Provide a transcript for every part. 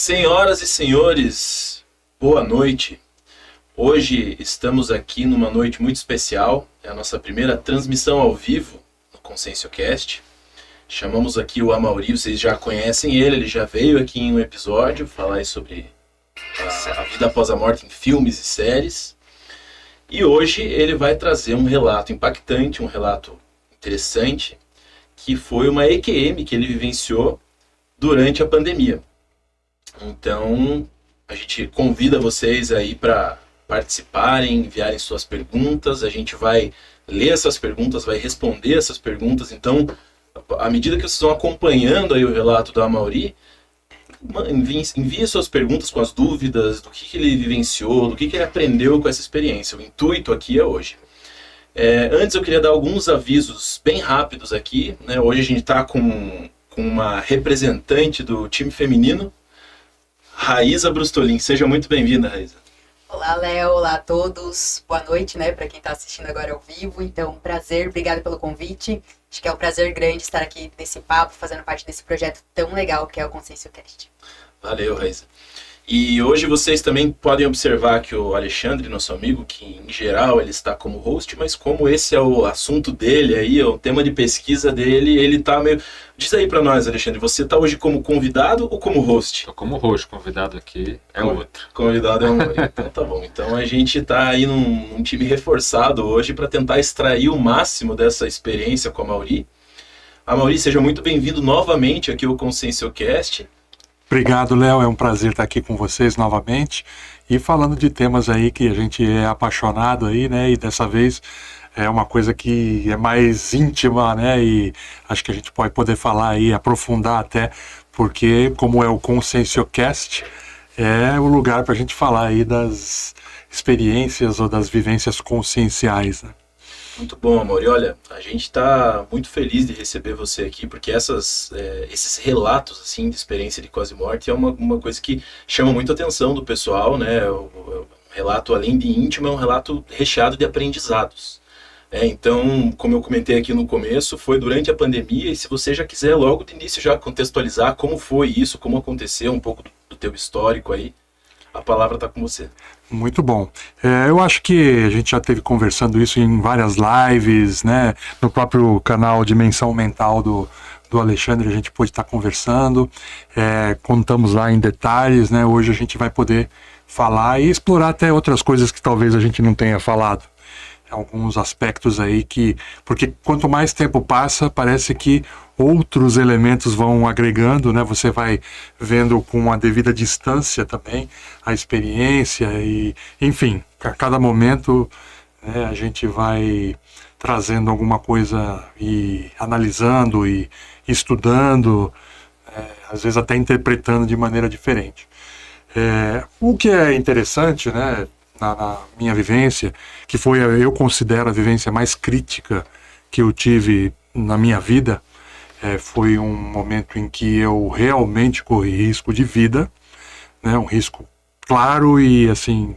Senhoras e senhores, boa noite. Hoje estamos aqui numa noite muito especial. É a nossa primeira transmissão ao vivo no ConsciencioCast. Chamamos aqui o Amaury, vocês já conhecem ele já veio aqui em um episódio falar sobre a vida após a morte em filmes e séries. E hoje ele vai trazer um relato impactante, um relato interessante, que foi uma EQM que ele vivenciou durante a pandemia. Então, a gente convida vocês aí para participarem, enviarem suas perguntas. A gente vai ler essas perguntas, vai responder essas perguntas. Então, à medida que vocês vão acompanhando aí o relato do Amaury, envie suas perguntas com as dúvidas do que ele vivenciou, do que ele aprendeu com essa experiência. O intuito aqui é hoje. Antes eu queria dar alguns avisos bem rápidos aqui, né? Hoje a gente está com uma representante do time feminino, Raíza Brustolin. Seja muito bem-vinda, Raíza. Olá, Léo. Olá a todos. Boa noite, né, para quem está assistindo agora ao vivo. Então, prazer, obrigada pelo convite. Acho que é um prazer grande estar aqui nesse papo, fazendo parte desse projeto tão legal que é o ConsciencioCast. Valeu, Raíza. E hoje vocês também podem observar que o Alexandre, nosso amigo, que em geral ele está como host, mas como esse é o assunto dele aí, é o tema de pesquisa dele, ele tá meio... Diz aí pra nós, Alexandre, você tá hoje como convidado ou como host? Tô como host, convidado aqui é outro. Convidado é um outro, então tá bom. Então a gente tá aí num time reforçado hoje para tentar extrair o máximo dessa experiência com a Amaury. Amaury, seja muito bem-vindo novamente aqui ao ConsciencioCast. Obrigado, Léo. É um prazer estar aqui com vocês novamente e falando de temas aí que a gente é apaixonado aí, né? E dessa vez é uma coisa que é mais íntima, né? E acho que a gente pode poder falar aí, aprofundar até, porque como é o ConsciencioCast, é o lugar para a gente falar aí das experiências ou das vivências conscienciais, né? Muito bom, Amaury. Olha, a gente está muito feliz de receber você aqui, porque esses relatos assim, de experiência de quase morte é uma coisa que chama muito a atenção do pessoal, né? O relato, além de íntimo, é um relato recheado de aprendizados. Então, como eu comentei aqui no começo, foi durante a pandemia, e se você já quiser logo de início já contextualizar como foi isso, como aconteceu, um pouco do teu histórico aí, a palavra está com você. Muito bom. Eu acho que a gente já esteve conversando isso em várias lives, né? No próprio canal Dimensão Mental do Alexandre a gente pôde estar conversando. Contamos lá em detalhes, né? Hoje a gente vai poder falar e explorar até outras coisas que talvez a gente não tenha falado. Alguns aspectos aí porque quanto mais tempo passa, parece que outros elementos vão agregando, né? Você vai vendo com a devida distância também a experiência e, enfim, a cada momento, né, a gente vai trazendo alguma coisa e analisando e estudando, às vezes até interpretando de maneira diferente. O que é interessante, né? Na minha vivência, que foi, eu considero a vivência mais crítica que eu tive na minha vida, foi um momento em que eu realmente corri risco de vida, né, um risco claro e assim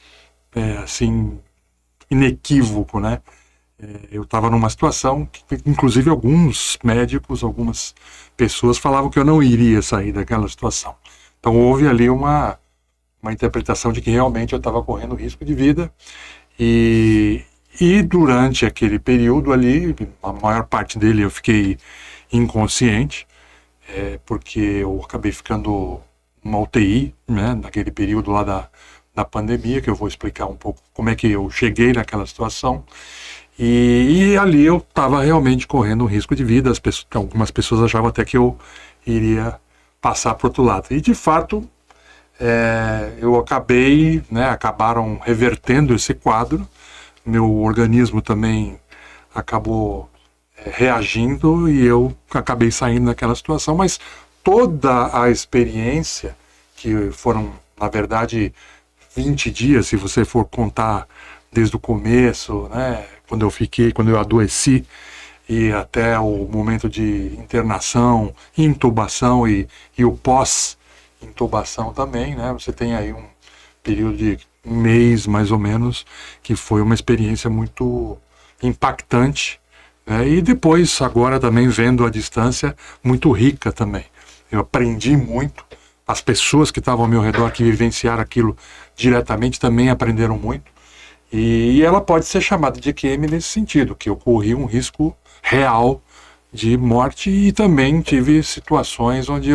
inequívoco, né? Eu estava numa situação que, inclusive, alguns médicos, algumas pessoas falavam que eu não iria sair daquela situação. Então houve ali uma interpretação de que realmente eu estava correndo risco de vida e durante aquele período ali, a maior parte dele eu fiquei inconsciente, porque eu acabei ficando numa UTI, né, naquele período lá da pandemia, que eu vou explicar um pouco como é que eu cheguei naquela situação. E ali eu estava realmente correndo um risco de vida. Algumas pessoas achavam até que eu iria passar para o outro lado. E de fato, eu acabaram revertendo esse quadro. Meu organismo também acabou reagindo e eu acabei saindo daquela situação, mas toda a experiência, que foram, na verdade, 20 dias, se você for contar desde o começo, né, quando eu adoeci, e até o momento de internação, intubação e o pós-intubação também, né? Você tem aí um período de um mês, mais ou menos, que foi uma experiência muito impactante, né? E depois, agora também vendo a distância, muito rica também. Eu aprendi muito, as pessoas que estavam ao meu redor, que vivenciaram aquilo diretamente, também aprenderam muito. E ela pode ser chamada de EQM nesse sentido, que eu corri um risco real de morte e também tive situações onde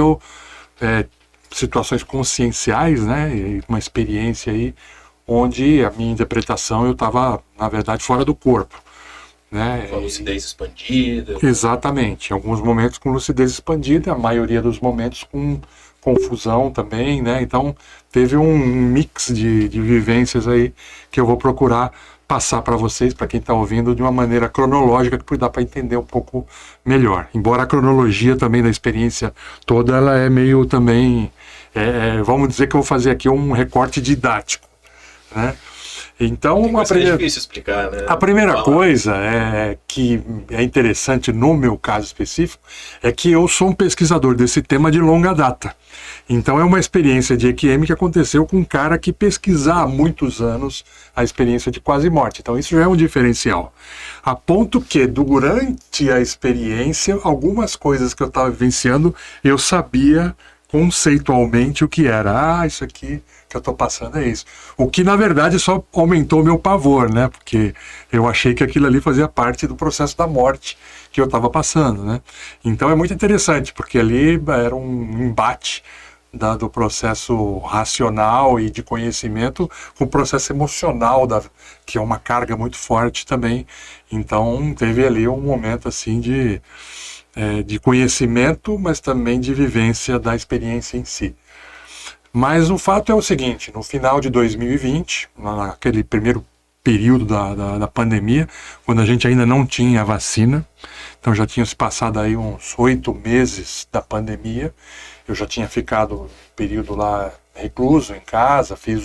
situações conscienciais, né, e uma experiência aí onde a minha interpretação eu estava, na verdade, fora do corpo, né? Com a lucidez expandida. Exatamente, em alguns momentos com lucidez expandida, a maioria dos momentos com confusão também, né? Então teve um mix de vivências aí que eu vou procurar passar para vocês, para quem está ouvindo, de uma maneira cronológica que dá para entender um pouco melhor. Embora a cronologia também da experiência toda, ela é meio também, vamos dizer que eu vou fazer aqui um recorte didático, né? Então, É difícil explicar, né? A primeira coisa que é interessante no meu caso específico é que eu sou um pesquisador desse tema de longa data. Então é uma experiência de EQM que aconteceu com um cara que pesquisa há muitos anos a experiência de quase morte. Então isso já é um diferencial. A ponto que durante a experiência, algumas coisas que eu estava vivenciando, eu sabia conceitualmente o que era. Isso aqui que eu estou passando é isso. O que, na verdade, só aumentou o meu pavor, né? Porque eu achei que aquilo ali fazia parte do processo da morte que eu estava passando, né? Então é muito interessante, porque ali era um embate do processo racional e de conhecimento com o processo emocional, que é uma carga muito forte também. Então teve ali um momento assim de conhecimento, mas também de vivência da experiência em si. Mas o fato é o seguinte, no final de 2020, naquele primeiro período da pandemia, quando a gente ainda não tinha vacina, então já tinha se passado aí uns 8 meses da pandemia, eu já tinha ficado um período lá recluso em casa, fiz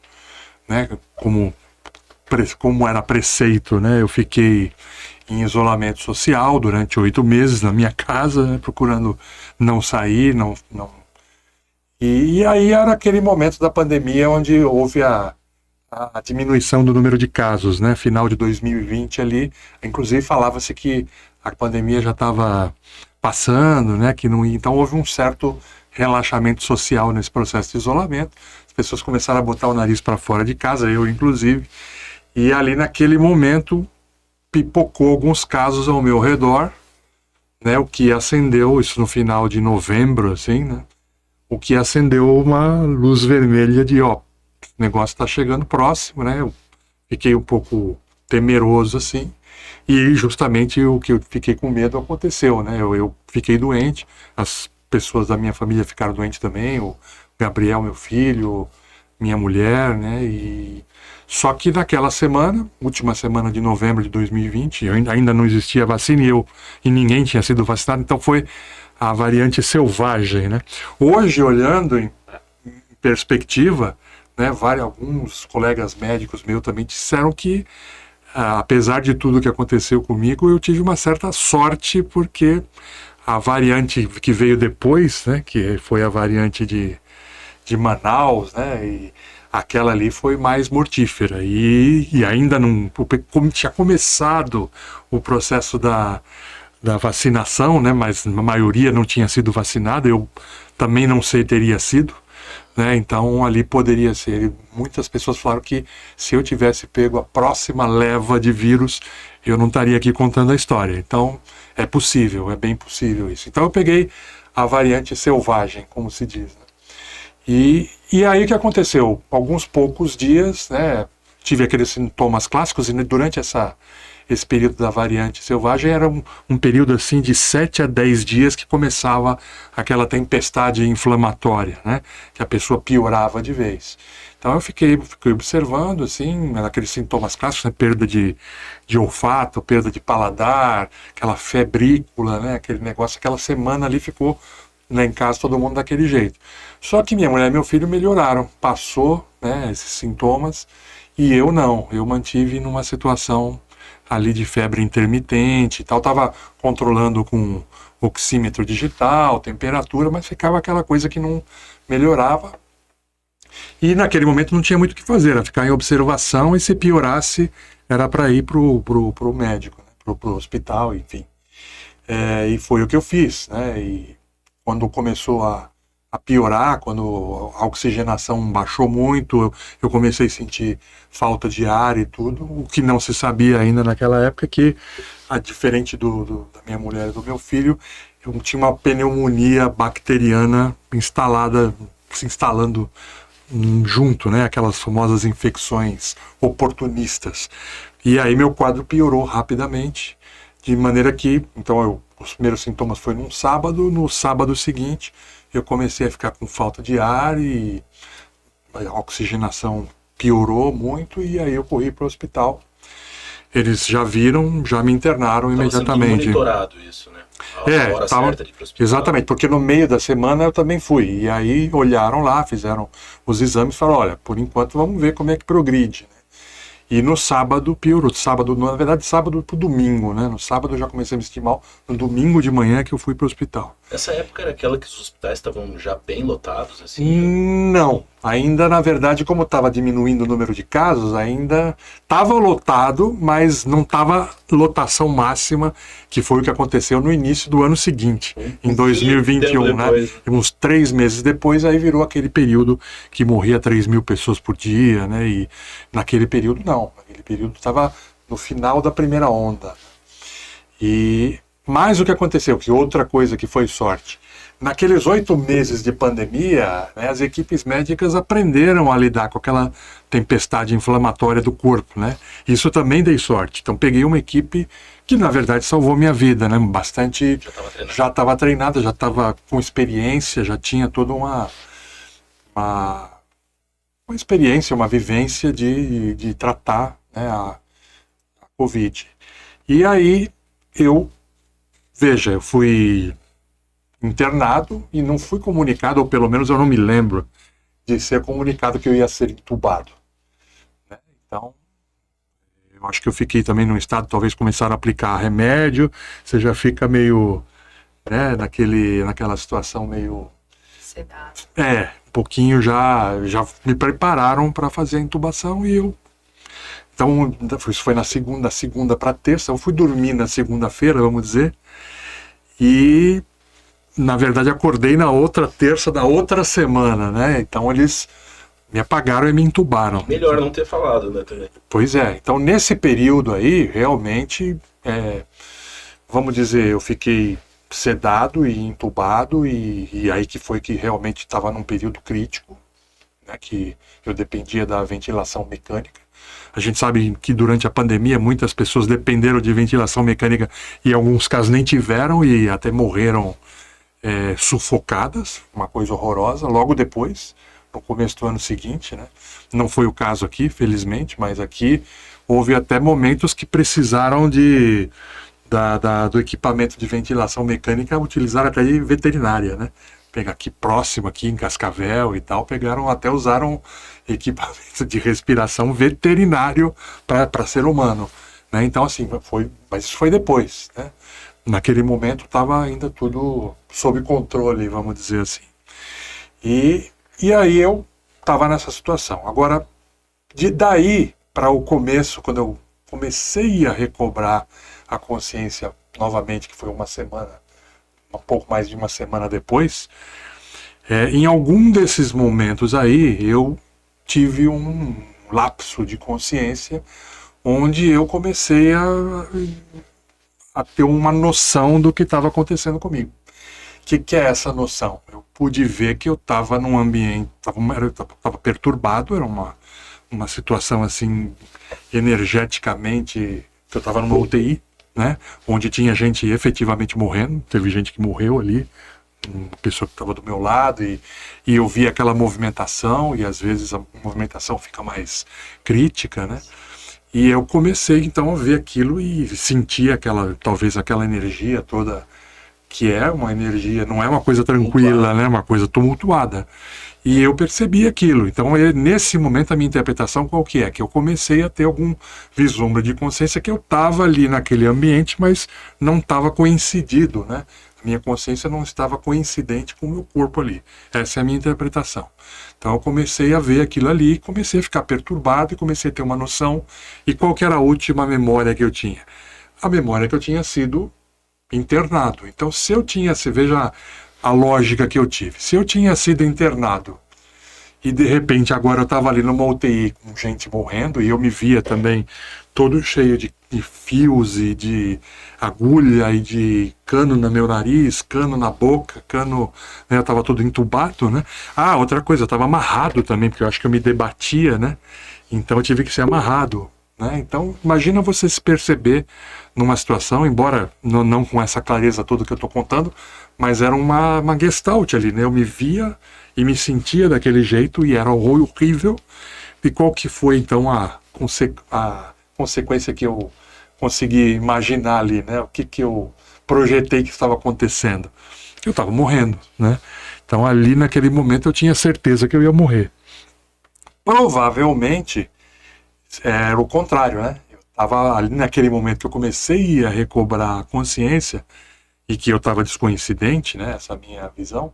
como era preceito, né, eu fiquei em isolamento social durante 8 meses na minha casa, né, procurando não sair, E aí era aquele momento da pandemia onde houve a diminuição do número de casos, né? Final de 2020 ali, inclusive falava-se que a pandemia já estava passando, né? Então houve um certo relaxamento social nesse processo de isolamento. As pessoas começaram a botar o nariz para fora de casa, eu inclusive. E ali naquele momento pipocou alguns casos ao meu redor, né? O que acendeu, isso no final de novembro, assim, né? O que acendeu uma luz vermelha de, o negócio está chegando próximo, né? Eu fiquei um pouco temeroso, assim, e justamente o que eu fiquei com medo aconteceu, né? Eu fiquei doente, as pessoas da minha família ficaram doentes também, o Gabriel, meu filho, minha mulher, né? Só que naquela semana, última semana de novembro de 2020, ainda não existia vacina e ninguém tinha sido vacinado, então foi a variante selvagem, né? Hoje, olhando em perspectiva, né, alguns colegas médicos meus também disseram que, apesar de tudo que aconteceu comigo, eu tive uma certa sorte, porque a variante que veio depois, né, que foi a variante de Manaus, né, e aquela ali foi mais mortífera, e ainda não, como tinha começado o processo da vacinação, né, mas a maioria não tinha sido vacinada, eu também não sei, teria sido, né, então ali poderia ser. Muitas pessoas falaram que se eu tivesse pego a próxima leva de vírus, eu não estaria aqui contando a história. Então é possível, é bem possível isso. Então eu peguei a variante selvagem, como se diz, né? E aí o que aconteceu? Alguns poucos dias, né, tive aqueles sintomas clássicos, e durante esse período da variante selvagem era um período assim de 7 a 10 dias que começava aquela tempestade inflamatória, né? Que a pessoa piorava de vez. Então eu fiquei observando assim, aqueles sintomas clássicos, né? Perda de olfato, perda de paladar, aquela febrícula, né? Aquele negócio, aquela semana ali ficou, né, em casa todo mundo daquele jeito. Só que minha mulher e meu filho melhoraram, passou, né, esses sintomas, e eu não, eu mantive numa situação ali de febre intermitente e tal, estava controlando com oxímetro digital, temperatura, mas ficava aquela coisa que não melhorava. E naquele momento não tinha muito o que fazer, era ficar em observação, e se piorasse era para ir pro médico, né, pro hospital, enfim. E foi o que eu fiz, né? E quando começou a a piorar, quando a oxigenação baixou muito, eu comecei a sentir falta de ar e tudo. O que não se sabia ainda naquela época é que, diferente da minha mulher e do meu filho, eu tinha uma pneumonia bacteriana se instalando junto, né? Aquelas famosas infecções oportunistas. E aí meu quadro piorou rapidamente, de maneira que, então, os primeiros sintomas foi num sábado, no sábado seguinte eu comecei a ficar com falta de ar e a oxigenação piorou muito, e aí eu corri para o hospital. Eles já viram, já me internaram imediatamente. Sendo monitorado isso, né? A hora certa de ir pro hospital. Exatamente, porque no meio da semana eu também fui. E aí olharam lá, fizeram os exames e falaram, olha, por enquanto vamos ver como é que progride, né? E no sábado piorou. Na verdade, sábado pro domingo, né? No sábado eu já comecei a me sentir mal. No domingo de manhã que eu fui pro hospital. Essa época era aquela que os hospitais estavam já bem lotados, assim? Não. Ainda, na verdade, como estava diminuindo o número de casos, ainda estava lotado, mas não estava lotação máxima, que foi o que aconteceu no início do ano seguinte, em 2021, né? Uns 3 meses depois, aí virou aquele período que morria 3.000 pessoas por dia, né? E naquele período, não. Naquele período estava no final da primeira onda. Mas o que aconteceu, que outra coisa que foi sorte, naqueles 8 meses de pandemia, né, as equipes médicas aprenderam a lidar com aquela tempestade inflamatória do corpo, né? Isso também dei sorte. Então peguei uma equipe que na verdade salvou minha vida, né? Bastante, já estava treinada, já estava com experiência, já tinha toda uma experiência, uma vivência de tratar, né, a Covid. E aí eu fui internado e não fui comunicado, ou pelo menos eu não me lembro de ser comunicado que eu ia ser entubado, né? Então, eu acho que eu fiquei também num estado, talvez começaram a aplicar remédio, você já fica meio, né, naquela situação meio... Sedado. Um pouquinho já me prepararam para fazer a intubação e eu... Então, isso foi na segunda para terça, eu fui dormir na segunda-feira, vamos dizer, e... Na verdade, acordei na outra terça da outra semana, né? Então eles me apagaram e me entubaram. Melhor não ter falado, né, também. Pois é. Então nesse período aí, realmente, vamos dizer, eu fiquei sedado e entubado e aí que foi que realmente estava num período crítico, né? Que eu dependia da ventilação mecânica. A gente sabe que durante a pandemia muitas pessoas dependeram de ventilação mecânica e em alguns casos nem tiveram e até morreram sufocadas, uma coisa horrorosa, logo depois, no começo do ano seguinte, né? Não foi o caso aqui, felizmente, mas aqui houve até momentos que precisaram do equipamento de ventilação mecânica, utilizaram até de veterinária, né? Pegar aqui próximo, aqui em Cascavel e tal, usaram equipamento de respiração veterinário para ser humano, né? Então, assim, mas isso foi depois, né? Naquele momento estava ainda tudo sob controle, vamos dizer assim. E aí eu estava nessa situação. Agora, daí para o começo, quando eu comecei a recobrar a consciência novamente, que foi uma semana, um pouco mais de uma semana depois, em algum desses momentos aí, eu tive um lapso de consciência, onde eu comecei a ter uma noção do que estava acontecendo comigo. O que é essa noção? Eu pude ver que eu estava num ambiente, estava perturbado, era uma situação assim, energeticamente, que eu estava numa UTI, né, onde tinha gente efetivamente morrendo, teve gente que morreu ali, uma pessoa que estava do meu lado, e eu vi aquela movimentação, e às vezes a movimentação fica mais crítica, né? E eu comecei então a ver aquilo e sentir talvez aquela energia toda, que é uma energia, não é uma coisa tranquila, né? Uma coisa tumultuada. E eu percebi aquilo. Então, nesse momento, a minha interpretação qual que é? Que eu comecei a ter algum vislumbre de consciência que eu estava ali naquele ambiente, mas não estava coincidido, né? A minha consciência não estava coincidente com o meu corpo ali. Essa é a minha interpretação. Então eu comecei a ver aquilo ali, comecei a ficar perturbado e comecei a ter uma noção. E qual que era a última memória que eu tinha? A memória que eu tinha sido internado. Então se eu tinha, você veja a lógica que eu tive. Se eu tinha sido internado e de repente agora eu estava ali numa UTI com gente morrendo e eu me via também todo cheio de fios e de agulha e de cano no meu nariz, cano na boca, cano, né, eu estava todo entubado, né? Ah, outra coisa, eu estava amarrado também, porque eu acho que eu me debatia, né? Então eu tive que ser amarrado, né? Então imagina você se perceber numa situação, embora não com essa clareza toda que eu estou contando, mas era uma gestalt ali, né? Eu me via e me sentia daquele jeito e era horrível. E qual que foi então a consequência que eu consegui imaginar ali, né? O que eu projetei que estava acontecendo? Eu estava morrendo, né? Então ali naquele momento eu tinha certeza que eu ia morrer. Provavelmente era o contrário, né? Eu estava ali naquele momento que eu comecei a recobrar a consciência e que eu estava descoincidente, né? Essa minha visão.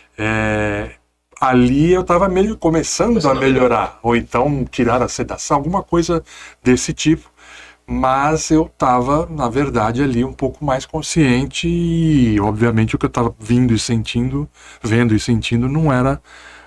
Ali eu estava começando a melhorar, ou então tirar a sedação, alguma coisa desse tipo. Mas eu estava, na verdade, ali um pouco mais consciente e, obviamente, o que eu estava vendo e sentindo não era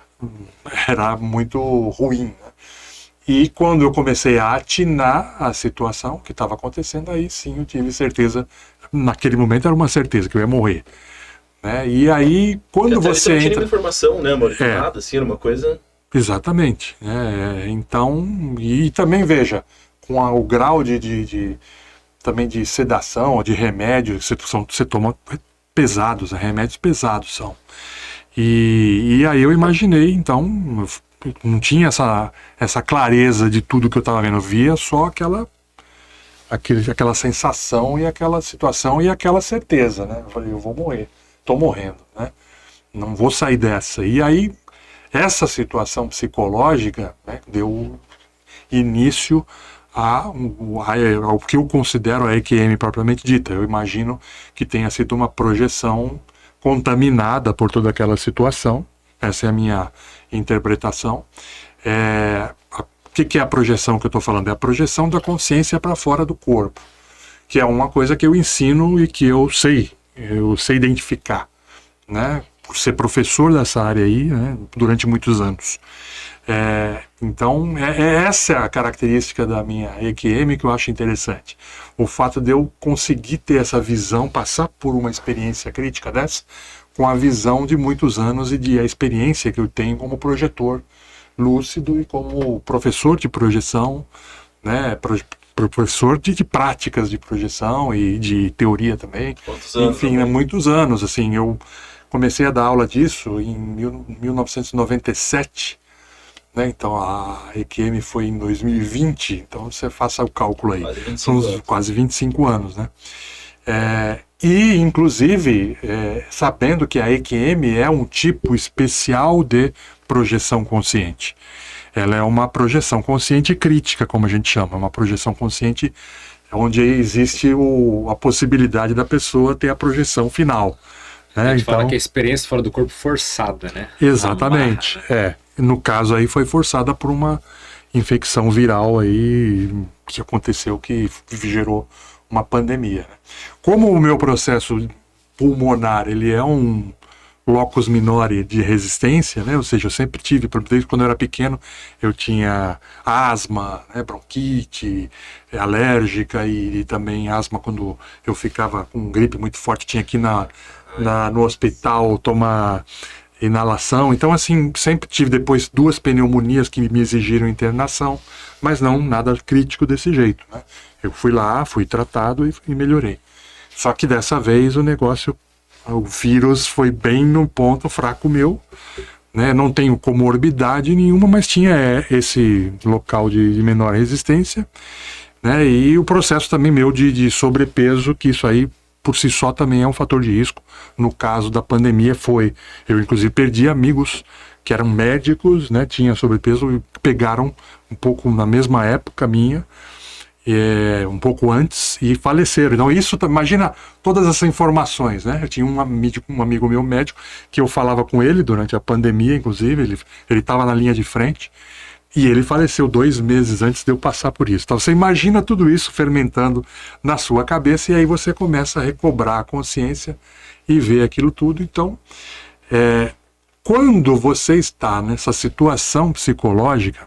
muito ruim, né? E quando eu comecei a atinar a situação que estava acontecendo, aí sim eu tive certeza, naquele momento era uma certeza que eu ia morrer, né? E aí, quando você entra... Tinha informação, né, amor? Nada, assim, era uma coisa... Exatamente. Então, e também, veja, com o grau também de sedação, de remédio, você toma pesados, remédios pesados são. E aí eu imaginei, então, não tinha essa clareza de tudo que eu estava vendo, eu via só aquela sensação e aquela situação e aquela certeza, né? Eu falei, eu vou morrer, estou morrendo, né? Não vou sair dessa. E aí, essa situação psicológica, né, deu início ao que eu considero a EQM propriamente dita. Eu imagino que tenha sido uma projeção contaminada por toda aquela situação. Essa é a minha interpretação. O que é a projeção que eu estou falando? É a projeção da consciência para fora do corpo, que é uma coisa que eu ensino e que eu sei identificar, né? Por ser professor dessa área aí, né, durante muitos anos. Então, essa é a característica da minha EQM que eu acho interessante. O fato de eu conseguir ter essa visão, passar por uma experiência crítica dessa, com a visão de muitos anos e a experiência que eu tenho como projetor lúcido e como professor de projeção, né, professor de práticas de projeção e de teoria também. Quantos anos? Enfim, há muitos anos. Assim, eu comecei a dar aula disso em 1997, né? Então a EQM foi em 2020, então você faça o cálculo aí. São quase 25 anos, né? E, inclusive, sabendo que a EQM é um tipo especial de projeção consciente. Ela é uma projeção consciente crítica, como a gente chama, uma projeção consciente onde existe a possibilidade da pessoa ter a projeção final. A gente fala que a experiência fora do corpo forçada, né? Exatamente. No caso aí foi forçada por uma infecção viral aí que aconteceu, que gerou uma pandemia, né? Como o meu processo pulmonar, ele é um locus minori de resistência, né? Ou seja, eu sempre tive, desde quando eu era pequeno, eu tinha asma, né? Bronquite, alérgica e também asma quando eu ficava com gripe muito forte, tinha que ir no hospital tomar inalação. Então, assim, sempre tive depois 2 pneumonias que me exigiram internação, mas não nada crítico desse jeito, né? Eu fui lá, fui tratado e melhorei. Só que dessa vez o vírus foi bem no ponto fraco meu, né? Não tenho comorbidade nenhuma, mas tinha esse local de menor resistência, né? E o processo também meu de sobrepeso, que isso aí por si só também é um fator de risco. No caso da pandemia eu inclusive perdi amigos que eram médicos, né? Tinham sobrepeso e pegaram um pouco na mesma época minha, um pouco antes, e faleceram. Então isso, imagina todas essas informações, né? Eu tinha um amigo meu médico, que eu falava com ele durante a pandemia, inclusive, ele estava na linha de frente, e ele faleceu 2 meses antes de eu passar por isso. Então você imagina tudo isso fermentando na sua cabeça, e aí você começa a recobrar a consciência e vê aquilo tudo. Então, quando você está nessa situação psicológica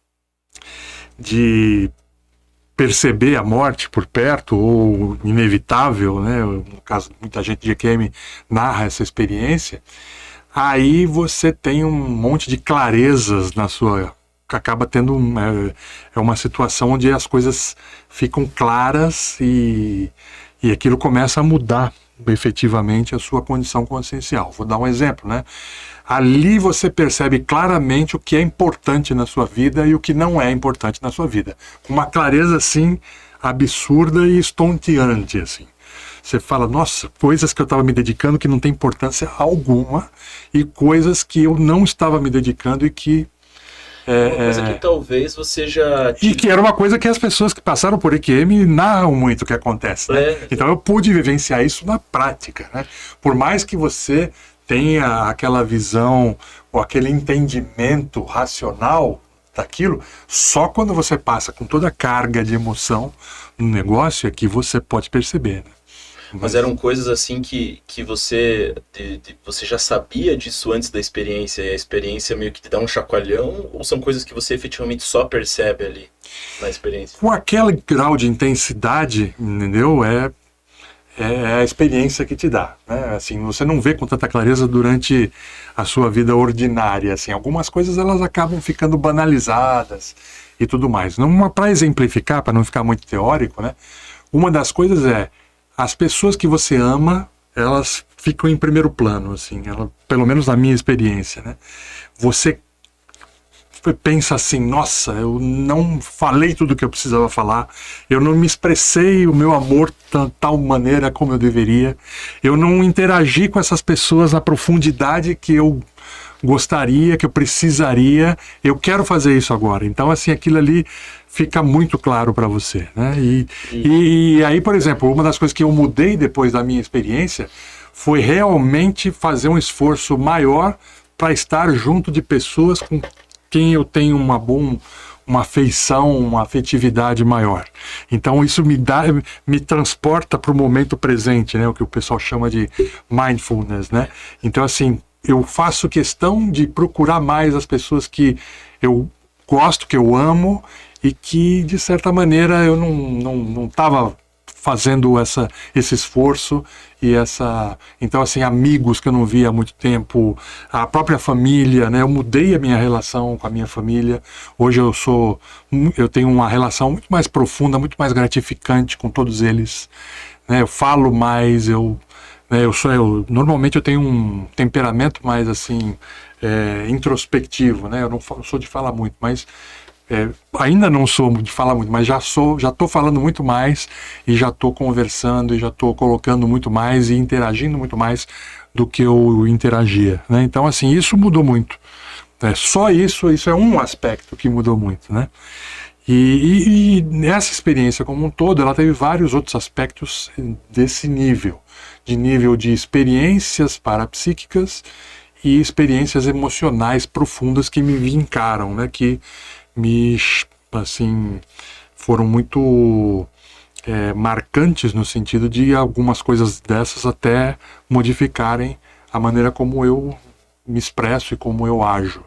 de perceber a morte por perto, ou inevitável, né? No caso, muita gente de EQM narra essa experiência, aí você tem um monte de clarezas na sua... acaba tendo uma situação onde as coisas ficam claras e aquilo começa a mudar efetivamente a sua condição consciencial. Vou dar um exemplo, né? Ali você percebe claramente o que é importante na sua vida e o que não é importante na sua vida. Com uma clareza, assim, absurda e estonteante, assim. Você fala, nossa, coisas que eu estava me dedicando que não tem importância alguma e coisas que eu não estava me dedicando e que... uma coisa que talvez você já... E que era uma coisa que as pessoas que passaram por EQM narram muito o que acontece, né? Então eu pude vivenciar isso na prática, né? Por mais que você tenha aquela visão ou aquele entendimento racional daquilo, só quando você passa com toda a carga de emoção no negócio é que você pode perceber, né? Mas eram coisas assim que você já sabia disso antes da experiência, e a experiência meio que te dá um chacoalhão, ou são coisas que você efetivamente só percebe ali na experiência? Com aquele grau de intensidade, entendeu? É a experiência que te dá, né? Assim, você não vê com tanta clareza durante a sua vida ordinária, assim. Algumas coisas elas acabam ficando banalizadas e tudo mais. Para exemplificar, para não ficar muito teórico, né? Uma das coisas é as pessoas que você ama, elas ficam em primeiro plano, assim, pelo menos na minha experiência, né? Você pensa assim, nossa, eu não falei tudo o que eu precisava falar, eu não me expressei o meu amor de tal maneira como eu deveria, eu não interagi com essas pessoas na profundidade que eu gostaria, que eu precisaria, eu quero fazer isso agora. Então, assim, aquilo ali fica muito claro para você, né? E aí, por exemplo, uma das coisas que eu mudei depois da minha experiência foi realmente fazer um esforço maior para estar junto de pessoas com quem eu tenho uma afeição, uma afetividade maior. Então isso me transporta para o momento presente, né? O que o pessoal chama de mindfulness, né? Então, assim, eu faço questão de procurar mais as pessoas que eu gosto, que eu amo e que, de certa maneira, eu não estava fazendo esse esforço e então, assim, amigos que eu não via há muito tempo, a própria família, né? Eu mudei a minha relação com a minha família. Hoje eu tenho uma relação muito mais profunda, muito mais gratificante com todos eles, né? Eu falo mais, normalmente eu tenho um temperamento mais, assim, introspectivo, né? Eu não sou de falar muito, mas ainda não sou de falar muito, mas já estou falando muito mais e já estou conversando e já estou colocando muito mais e interagindo muito mais do que eu interagia, né? Então, assim, isso mudou muito. Só isso é um aspecto que mudou muito, né? E essa experiência como um todo, ela teve vários outros aspectos desse nível de experiências parapsíquicas e experiências emocionais profundas que me vincaram, né? Que assim, foram muito marcantes no sentido de algumas coisas dessas até modificarem a maneira como eu me expresso e como eu ajo.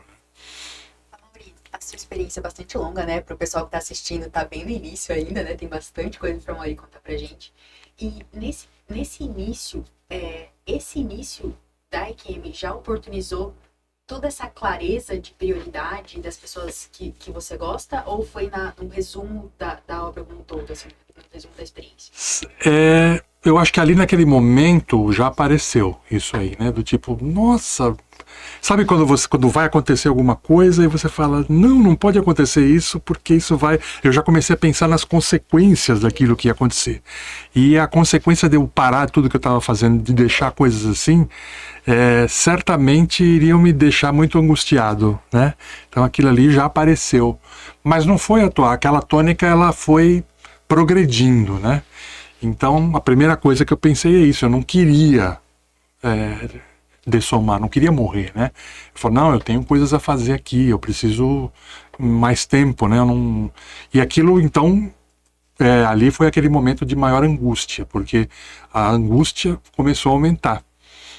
A sua experiência é bastante longa, né? Para o pessoal que está assistindo, tá bem no início ainda, né? Tem bastante coisa para Mauri contar pra gente. E nesse início, esse início da EQM já oportunizou toda essa clareza de prioridade das pessoas que você gosta, ou foi no resumo da obra como um todo, assim, no resumo da experiência? Eu acho que ali naquele momento já apareceu isso aí, né? Do tipo, nossa, sabe quando vai acontecer alguma coisa e você fala, não pode acontecer isso porque isso vai... Eu já comecei a pensar nas consequências daquilo que ia acontecer. E a consequência de eu parar tudo que eu estava fazendo, de deixar coisas assim, certamente iriam me deixar muito angustiado, né? Então aquilo ali já apareceu. Mas não foi aquela tônica, ela foi progredindo, né? Então a primeira coisa que eu pensei é isso, eu não queria dessomar, não queria morrer, né? Eu falei, não, eu tenho coisas a fazer aqui, eu preciso mais tempo, né? E aquilo, então, ali foi aquele momento de maior angústia, porque a angústia começou a aumentar.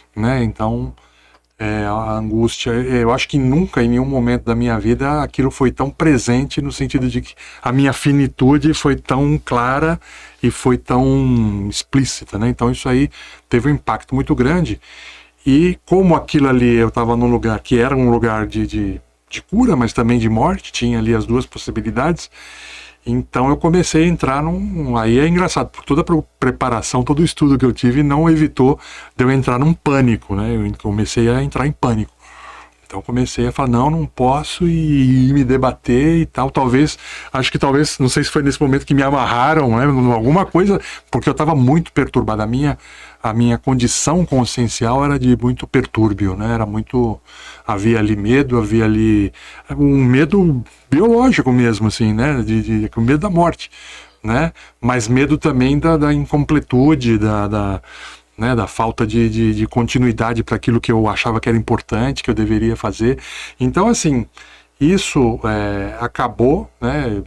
né? Então, a angústia, eu acho que nunca, em nenhum momento da minha vida, aquilo foi tão presente, no sentido de que a minha finitude foi tão clara e foi tão explícita, né? Então isso aí teve um impacto muito grande. E como aquilo ali, eu estava num lugar que era um lugar de cura, mas também de morte, tinha ali as duas possibilidades. Então eu comecei a entrar aí é engraçado, por toda a preparação, todo o estudo que eu tive não evitou de eu entrar num pânico, né? Eu comecei a entrar em pânico. Então comecei a falar, não posso, e me debater e tal. Acho que talvez, não sei se foi nesse momento que me amarraram, né? Alguma coisa, porque eu estava muito perturbado. A minha condição consciencial era de muito pertúrbio, né? Havia ali medo, havia ali um medo biológico mesmo, assim, né? Com medo da morte, né? Mas medo também da incompletude, né, da falta de continuidade para aquilo que eu achava que era importante, que eu deveria fazer. Então, assim, isso acabou, né,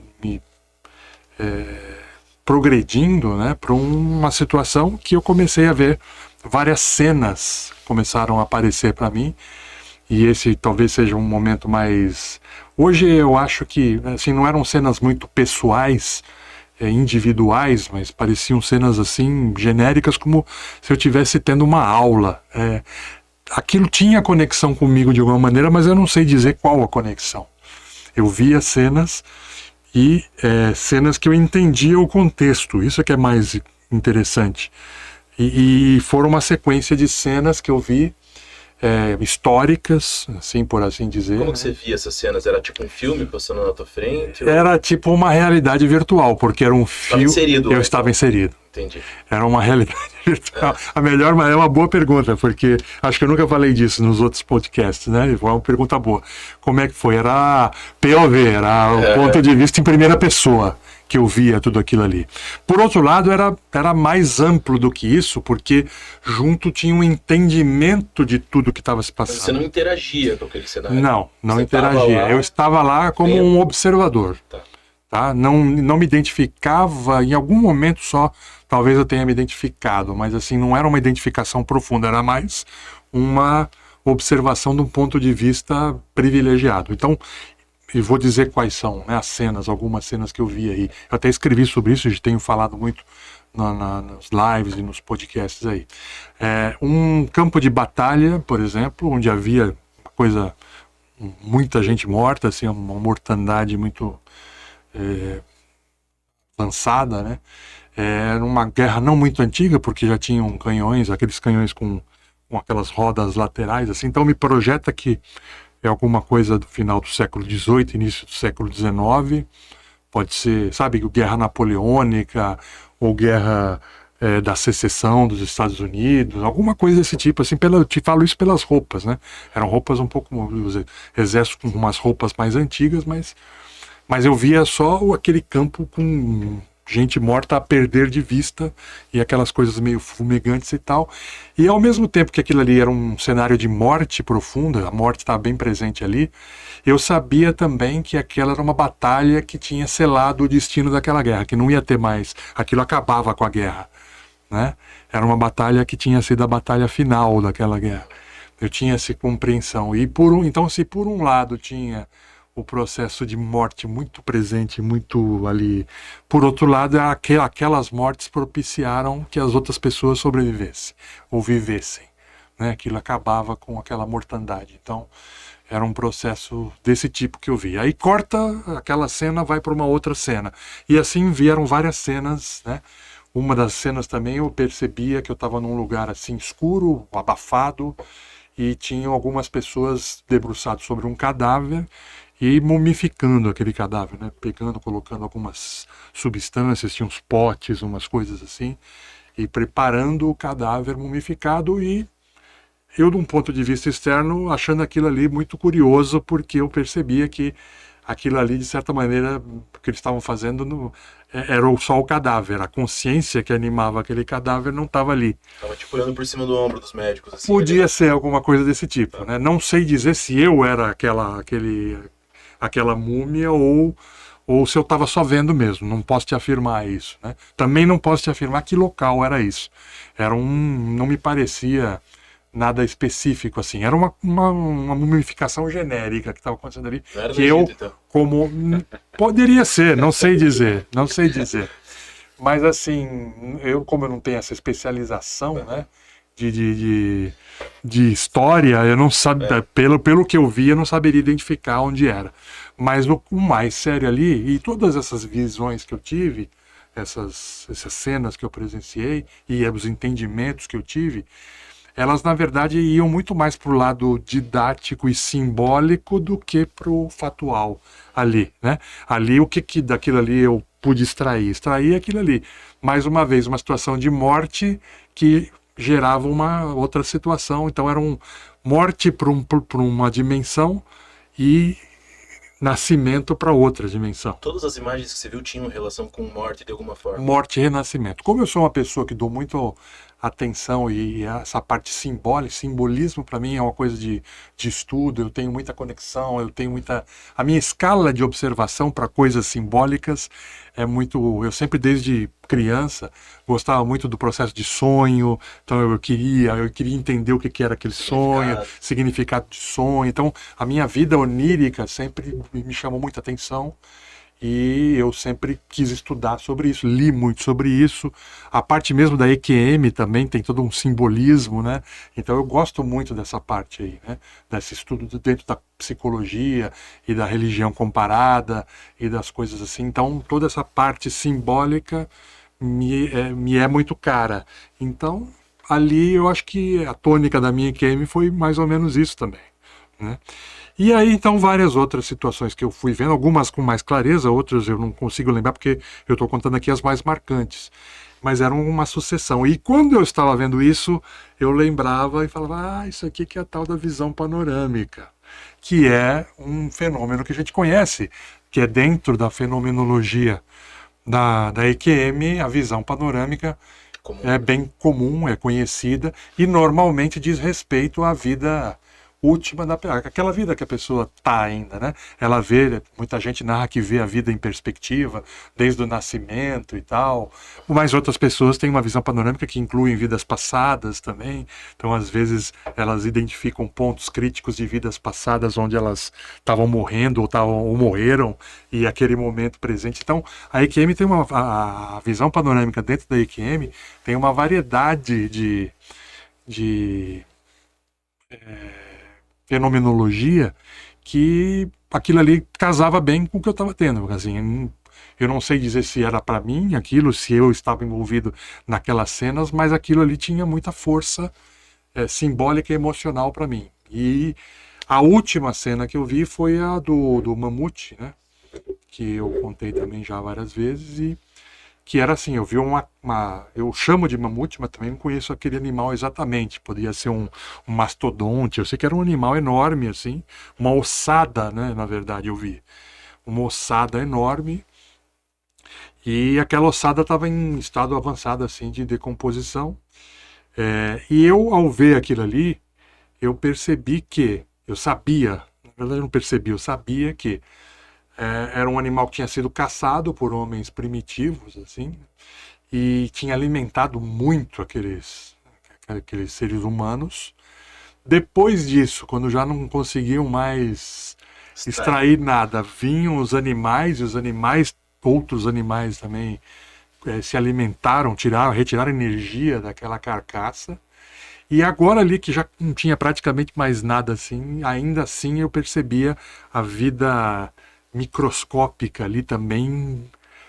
progredindo, né, para uma situação que eu comecei a ver várias cenas começaram a aparecer para mim, e esse talvez seja um momento mais... Hoje eu acho que, assim, não eram cenas muito pessoais, individuais, mas pareciam cenas assim genéricas, como se eu estivesse tendo uma aula. Aquilo tinha conexão comigo de alguma maneira, mas eu não sei dizer qual a conexão. Eu via cenas e cenas que eu entendia o contexto, isso é que é mais interessante. E foram uma sequência de cenas que eu vi históricas, assim, por assim dizer. Como que você via essas cenas? Era tipo um filme passando na tua frente? Era tipo uma realidade virtual, porque era um filme. Eu estava inserido. Entendi. Era uma realidade virtual. É uma boa pergunta, porque acho que eu nunca falei disso nos outros podcasts, né? Foi uma pergunta boa. Como é que foi? Era POV, era o ponto de vista em primeira pessoa que eu via tudo aquilo ali. Por outro lado, era mais amplo do que isso, porque junto tinha um entendimento de tudo que estava se passando. Mas você não interagia com aquele cenário? Não interagia. Eu estava lá como um observador. Tá? Não me identificava, em algum momento só, talvez eu tenha me identificado, mas assim, não era uma identificação profunda, era mais uma observação de um ponto de vista privilegiado. Então, e vou dizer quais são, né, as cenas, algumas cenas que eu vi aí. Eu até escrevi sobre isso, tenho falado muito nas lives e nos podcasts aí. Um campo de batalha, por exemplo, onde havia muita gente morta, assim, uma mortandade muito avançada, né? Era uma guerra não muito antiga, porque já tinham canhões, aqueles canhões com aquelas rodas laterais, assim. Então me projeta que é alguma coisa do final do século XVIII, início do século XIX, pode ser, sabe, guerra napoleônica, ou guerra da secessão dos Estados Unidos, alguma coisa desse tipo, assim, eu te falo isso pelas roupas, né? Eram roupas um pouco, os exércitos com umas roupas mais antigas, mas eu via só aquele campo com gente morta a perder de vista e aquelas coisas meio fumegantes e tal. E ao mesmo tempo que aquilo ali era um cenário de morte profunda, a morte estava bem presente ali, eu sabia também que aquela era uma batalha que tinha selado o destino daquela guerra, que não ia ter mais, aquilo acabava com a guerra, né? Era uma batalha que tinha sido a batalha final daquela guerra. Eu tinha essa compreensão. Então, se por um lado tinha o processo de morte muito presente, muito ali. Por outro lado, aquelas mortes propiciaram que as outras pessoas sobrevivessem ou vivessem, né? Aquilo acabava com aquela mortandade. Então, era um processo desse tipo que eu vi. Aí corta aquela cena, vai para uma outra cena. E assim vieram várias cenas, né? Uma das cenas também eu percebia que eu estava num lugar assim escuro, abafado, e tinham algumas pessoas debruçadas sobre um cadáver e mumificando aquele cadáver, né? Pegando, colocando algumas substâncias, tinha uns potes, umas coisas assim, e preparando o cadáver mumificado. E eu, de um ponto de vista externo, achando aquilo ali muito curioso, porque eu percebia que aquilo ali, de certa maneira, o que eles estavam fazendo era só o cadáver. A consciência que animava aquele cadáver não estava ali. Estava tipo olhando por cima do ombro dos médicos. Assim, podia ser alguma coisa desse tipo, né? Não sei dizer se eu era aquela múmia ou se eu estava só vendo mesmo. Não posso te afirmar isso, né? Também não posso te afirmar que local era isso. Não me parecia nada específico, assim. Era uma mumificação genérica que estava acontecendo ali. Não era no Que eu, Egito, então. como... Poderia ser, não sei dizer. Mas, assim, como eu não tenho essa especialização, né? De história, eu não sabia, pelo que eu vi, eu não saberia identificar onde era. Mas o mais sério ali, e todas essas visões que eu tive, essas cenas que eu presenciei, e os entendimentos que eu tive, elas, na verdade, iam muito mais para o lado didático e simbólico do que para o fatual ali, né? Ali, o que daquilo ali eu pude extrair? Extrair aquilo ali. Mais uma vez, uma situação de morte que gerava uma outra situação. Então, era morte para uma dimensão e nascimento para outra dimensão. Todas as imagens que você viu tinham relação com morte de alguma forma. Morte e renascimento. Como eu sou uma pessoa que dou muito atenção e essa parte simbólica, simbolismo para mim é uma coisa de estudo, eu tenho muita conexão, a minha escala de observação para coisas simbólicas é muito, eu sempre desde criança gostava muito do processo de sonho, então eu queria entender o que era aquele sonho, significado de sonho, então a minha vida onírica sempre me chamou muita atenção. E eu sempre quis estudar sobre isso, li muito sobre isso. A parte mesmo da EQM também tem todo um simbolismo, né? Então eu gosto muito dessa parte aí, né? Desse estudo dentro da psicologia e da religião comparada e das coisas assim. Então toda essa parte simbólica me é muito cara. Então ali eu acho que a tônica da minha EQM foi mais ou menos isso também, né? E aí, então, várias outras situações que eu fui vendo, algumas com mais clareza, outras eu não consigo lembrar, porque eu estou contando aqui as mais marcantes. Mas eram uma sucessão. E quando eu estava vendo isso, eu lembrava e falava, isso aqui que é a tal da visão panorâmica, que é um fenômeno que a gente conhece, que é dentro da fenomenologia da EQM, a visão panorâmica é bem comum, é conhecida, e normalmente diz respeito à vida última aquela vida que a pessoa está ainda, né? Ela vê, muita gente narra que vê a vida em perspectiva, desde o nascimento e tal, mas outras pessoas têm uma visão panorâmica que inclui vidas passadas também, então às vezes elas identificam pontos críticos de vidas passadas onde elas estavam morrendo ou morreram, e aquele momento presente. Então a EQM tem a visão panorâmica dentro da EQM tem uma variedade de fenomenologia que aquilo ali casava bem com o que eu estava tendo. Assim, eu não sei dizer se era para mim aquilo, se eu estava envolvido naquelas cenas, mas aquilo ali tinha muita força simbólica e emocional para mim. E a última cena que eu vi foi a do mamute, né? Que eu contei também já várias vezes, e que era assim, eu vi eu chamo de mamute, mas também não conheço aquele animal exatamente, podia ser um mastodonte, eu sei que era um animal enorme, assim, uma ossada, né, na verdade eu vi, uma ossada enorme, e aquela ossada estava em estado avançado, assim, de decomposição, e eu, ao ver aquilo ali, eu percebi que, eu sabia, na verdade eu não percebi, eu sabia que era um animal que tinha sido caçado por homens primitivos, assim, e tinha alimentado muito aqueles seres humanos. Depois disso, quando já não conseguiam mais extrair nada, vinham os animais, e outros animais também se alimentaram, retiraram energia daquela carcaça. E agora ali, que já não tinha praticamente mais nada assim, ainda assim eu percebia a vida microscópica ali também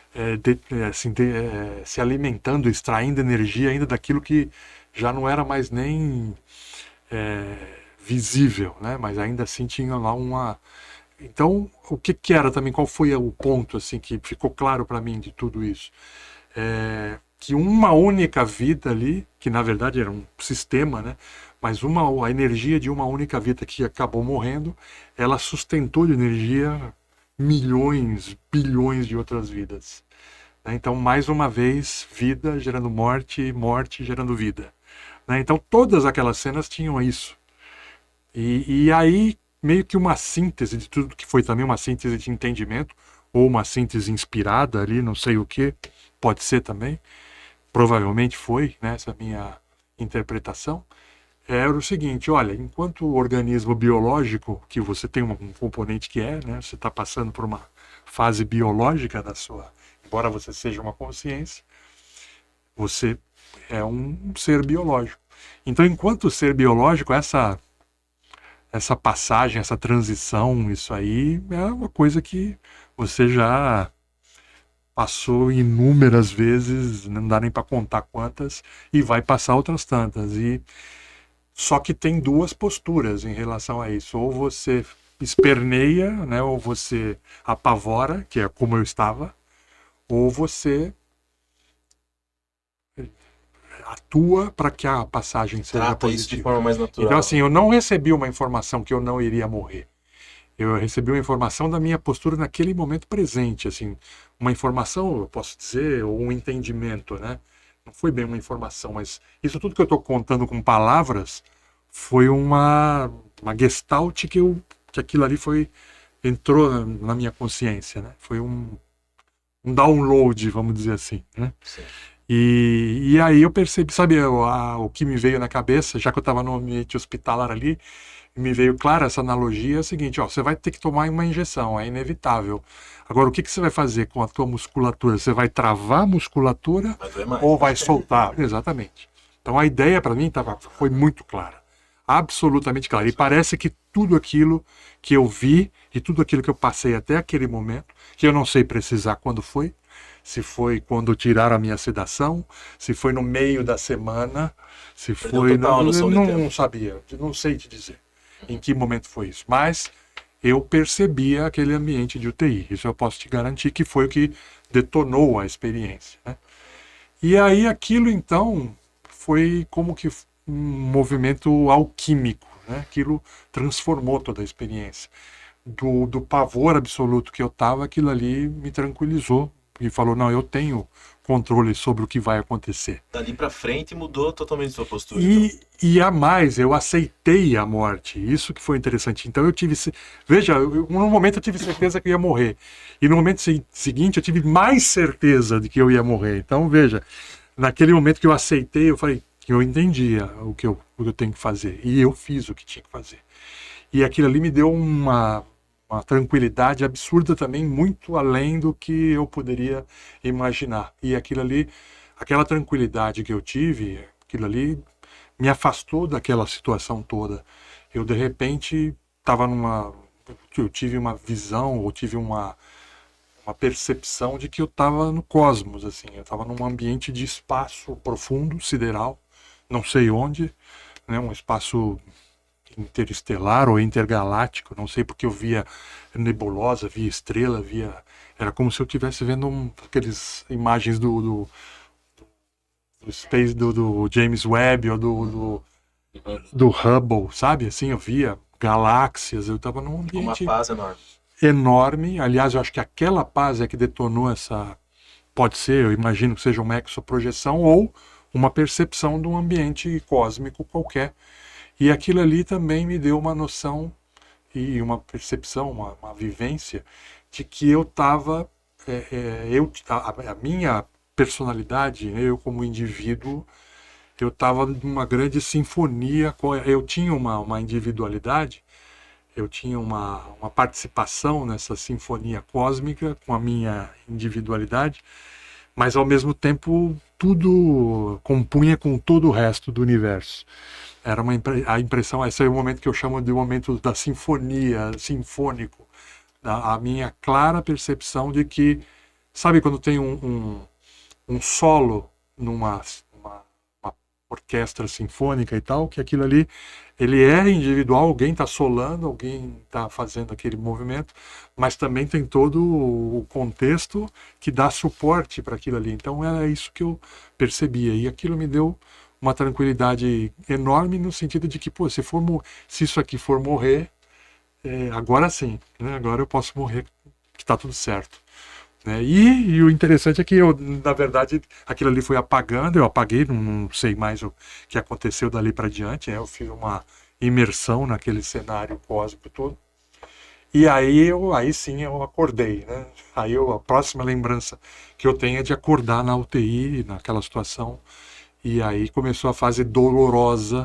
se alimentando, extraindo energia ainda daquilo que já não era mais nem visível, né? Mas ainda assim tinha lá uma... Então, o que era também, qual foi o ponto assim, que ficou claro para mim de tudo isso? Que uma única vida ali, que na verdade era um sistema, né? Mas a energia de uma única vida que acabou morrendo, ela sustentou de energia milhões, bilhões de outras vidas. Então, mais uma vez, vida gerando morte, morte gerando vida. Então, todas aquelas cenas tinham isso. E aí, meio que uma síntese de tudo, que foi também uma síntese de entendimento, ou uma síntese inspirada ali, não sei o que, pode ser também, provavelmente foi, né, essa minha interpretação, era o seguinte: olha, enquanto organismo biológico, que você tem um componente que né, você está passando por uma fase biológica da sua, embora você seja uma consciência, você é um ser biológico. Então, enquanto ser biológico, essa passagem, essa transição, isso aí é uma coisa que você já passou inúmeras vezes, não dá nem para contar quantas, e vai passar outras tantas. Só que tem duas posturas em relação a isso. Ou você esperneia, né, ou você apavora, que é como eu estava, ou você atua para que a passagem seja Trata positiva. isso de forma mais natural. Então, assim, eu não recebi uma informação que eu não iria morrer. Eu recebi uma informação da minha postura naquele momento presente, assim, uma informação, eu posso dizer, ou um entendimento, né? Não foi bem uma informação, mas isso tudo que eu estou contando com palavras foi uma gestalt que aquilo ali entrou na minha consciência, né? Foi um download, vamos dizer assim, né? Sim. E aí eu percebi, sabe, o que me veio na cabeça, já que eu estava no ambiente hospitalar ali, me veio clara essa analogia, é o seguinte: ó, você vai ter que tomar uma injeção, é inevitável. Agora, o que você vai fazer com a tua musculatura? Você vai travar a musculatura ou vai soltar? Exatamente. Então a ideia para mim foi muito clara, absolutamente clara. E parece que tudo aquilo que eu vi e tudo aquilo que eu passei até aquele momento, que eu não sei precisar quando foi, se foi quando tiraram a minha sedação, se foi no meio da semana, se foi... Não sabia, não sei te dizer em que momento foi isso. Mas eu percebia aquele ambiente de UTI. Isso eu posso te garantir que foi o que detonou a experiência, né? E aí aquilo, então, foi como que um movimento alquímico, né? Aquilo transformou toda a experiência. Do pavor absoluto que eu estava, aquilo ali me tranquilizou e falou: não, eu tenho controle sobre o que vai acontecer. Dali para frente mudou totalmente sua postura. E a mais, eu aceitei a morte. Isso que foi interessante. Então eu tive... Veja, no momento eu tive certeza que eu ia morrer. E no momento seguinte eu tive mais certeza de que eu ia morrer. Então, veja, naquele momento que eu aceitei, eu falei que eu entendia o que eu tenho que fazer. E eu fiz o que tinha que fazer. E aquilo ali me deu uma tranquilidade absurda também, muito além do que eu poderia imaginar. E aquela tranquilidade que eu tive, aquilo ali me afastou daquela situação toda. Eu, de repente, eu tive uma visão, ou tive uma percepção de que eu estava no cosmos, assim. Eu estava num ambiente de espaço profundo, sideral, não sei onde, né, um espaço interestelar ou intergaláctico, não sei, porque eu via nebulosa, via estrela, era como se eu estivesse vendo aquelas imagens do Space, do James Webb ou do Hubble, sabe? Assim, eu via galáxias, eu estava num ambiente... Uma paz enorme. Enorme. Aliás, eu acho que aquela paz é que detonou essa... Pode ser, eu imagino que seja uma exoprojeção ou uma percepção de um ambiente cósmico qualquer. E aquilo ali também me deu uma noção e uma percepção, uma vivência de que eu estava, a minha personalidade, eu como indivíduo, eu estava numa grande sinfonia, eu tinha uma individualidade, eu tinha uma participação nessa sinfonia cósmica com a minha individualidade, mas ao mesmo tempo tudo compunha com todo o resto do universo. Era a impressão, esse é o momento que eu chamo de momento da sinfonia, sinfônico, a minha clara percepção de que, sabe quando tem um solo numa uma orquestra sinfônica e tal, que aquilo ali, ele é individual, alguém está solando, alguém está fazendo aquele movimento, mas também tem todo o contexto que dá suporte para aquilo ali. Então era isso que eu percebia, e aquilo me deu uma tranquilidade enorme no sentido de que, pô, se isso aqui for morrer, agora sim, né? Agora eu posso morrer, que está tudo certo. Né? E o interessante é que eu, na verdade, aquilo ali foi apagando, eu apaguei, não sei mais o que aconteceu dali para diante, eu fiz uma imersão naquele cenário cósmico todo. E aí sim eu acordei, né? Aí a próxima lembrança que eu tenho é de acordar na UTI, naquela situação. E aí começou a fase dolorosa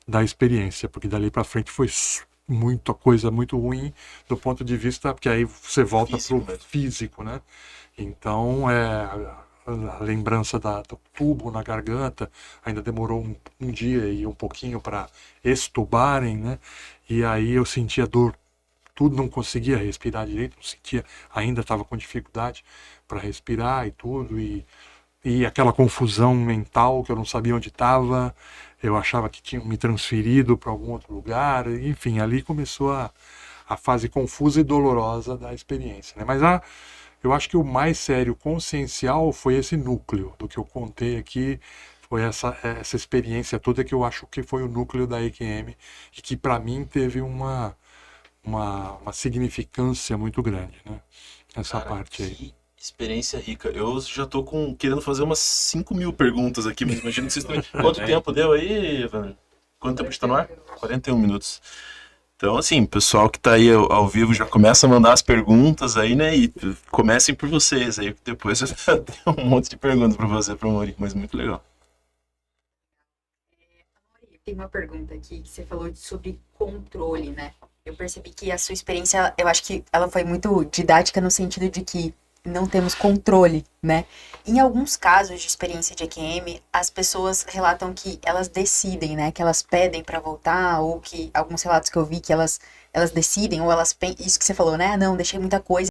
da experiência, porque dali para frente foi muita coisa muito ruim do ponto de vista, porque aí você volta pro físico, né? Então, a lembrança do tubo na garganta ainda demorou um dia e um pouquinho para estubarem, né? E aí eu sentia dor, tudo, não conseguia respirar direito, não sentia, ainda estava com dificuldade para respirar e tudo, e aquela confusão mental que eu não sabia onde estava, eu achava que tinham me transferido para algum outro lugar, enfim, ali começou a fase confusa e dolorosa da experiência, né? Mas eu acho que o mais sério, consciencial, foi esse núcleo do que eu contei aqui, foi essa experiência toda que eu acho que foi o núcleo da EQM e que para mim teve uma significância muito grande, né? Essa parte aí. Que experiência rica. Eu já tô querendo fazer umas 5.000 perguntas aqui, mas imagino que vocês estão... Quanto tempo deu aí, Evandro? Quanto tempo está no ar? 41 minutos. Então, assim, pessoal que tá aí ao vivo já começa a mandar as perguntas aí, né? E comecem por vocês aí, que depois eu tenho um monte de perguntas para você, para o Mori, mas muito legal. Tem uma pergunta aqui que você falou sobre controle, né? Eu percebi que a sua experiência, eu acho que ela foi muito didática no sentido de que não temos controle, né? Em alguns casos de experiência de EQM, as pessoas relatam que elas decidem, né? Que elas pedem para voltar, ou que alguns relatos que eu vi que elas decidem, ou elas isso que você falou, né? Ah, não, deixei muita coisa.